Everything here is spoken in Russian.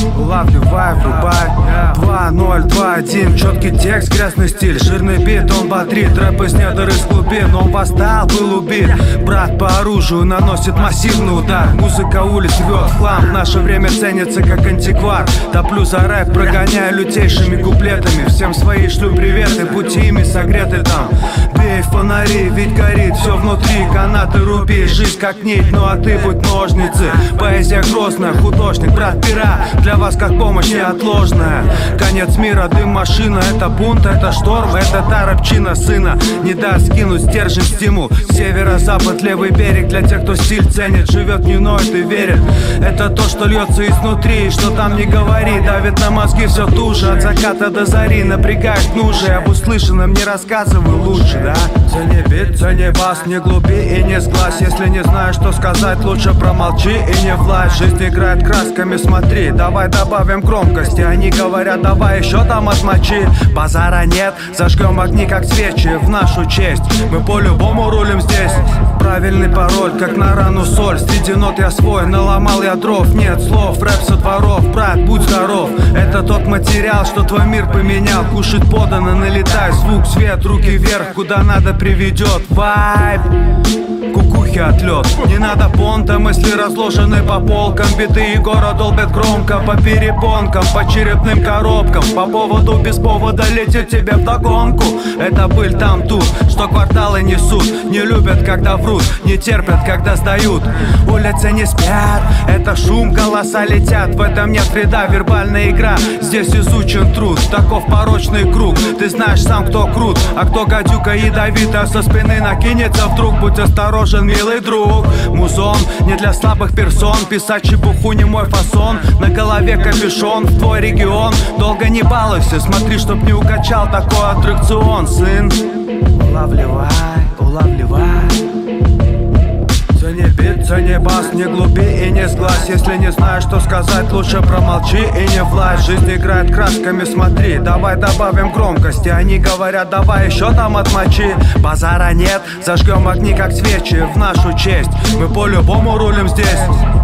Улавливай, врубай 2-0-2-1, четкий текст, грязный стиль, жирный бит, он бодрит. Рэп из недр, из глубин, он восстал, был убит. Брат по оружию наносит массивный удар. Музыка улиц рвет в хлам, в наше время ценится как антиквар. Топлю за рэп, прогоняю лютейшими куплетами. Всем свои шлю приветы, будьте ими согреты там. Бей фонари, ведь горит все внутри. Канаты руби, жизнь как нить, ну а ты будь ножницы. Поэзия грозная, художник, брат пера, для вас как помощь неотложная. Конец мира, дым машина, это бунт, это шторм, это та рабчина сына. Не даст скинуть стержень стимул. Северо-запад, левый берег, для тех, кто стиль ценит, живет, не ноет и верит. Это то, что льется изнутри, что там не говори. Давит на мозги все туже, от заката до зари. Напрягает нужды, об услышанном не рассказывай лучше, да? Цени бит, цени бас, не глуби и не сглазь. Если не знаешь, что сказать, лучше промолчи и не влазь. Жизнь играет красками, смотри, давай добавим громкости. Они говорят, давай еще там отмочи. Базара нет, зажгем огни как свечи в нашу честь. Мы по-любому рулим здесь. Правильный пароль, как на рану соль. Среди нот я свой, наломал я дров. Нет слов, рэп со дворов, брат, будь здоров. Это тот материал, что твой мир поменял. Кушать подано, налетай, звук, свет, руки вверх, куда надо приведет. Вайб, кукухи отлет. Не надо понта, мысли разложены по полкам. Биты Егора долбят громко по перепонкам, по черепным коробкам. По поводу без повода летит тебе вдогонку. Это быль там тут, что кварталы несут. Не любят, когда врут, не терпят, когда сдают. Улицы не спят, это шум, голоса летят. В этом нет вреда, вербальная игра. Здесь изучен труд, таков порочный круг. Ты знаешь сам, кто крут, а кто гадюка ядовита. Со спины накинется вдруг, будь осторожен, милый друг. Музон не для слабых персон, писать чепуху не мой фасон. На голове капюшон, в твой регион долго не балуйся, смотри, чтоб не укачал такой аттракцион, сын. Улавливай, улавливай. Цени бит, цени бас, не глуби и не сглазь. Если не знаешь, что сказать, лучше промолчи и не влазь. Жизнь играет красками, смотри, давай добавим громкости. Они говорят, давай еще там отмочи. Базара нет, зажгем огни как свечи в нашу честь. Мы по-любому рулим здесь.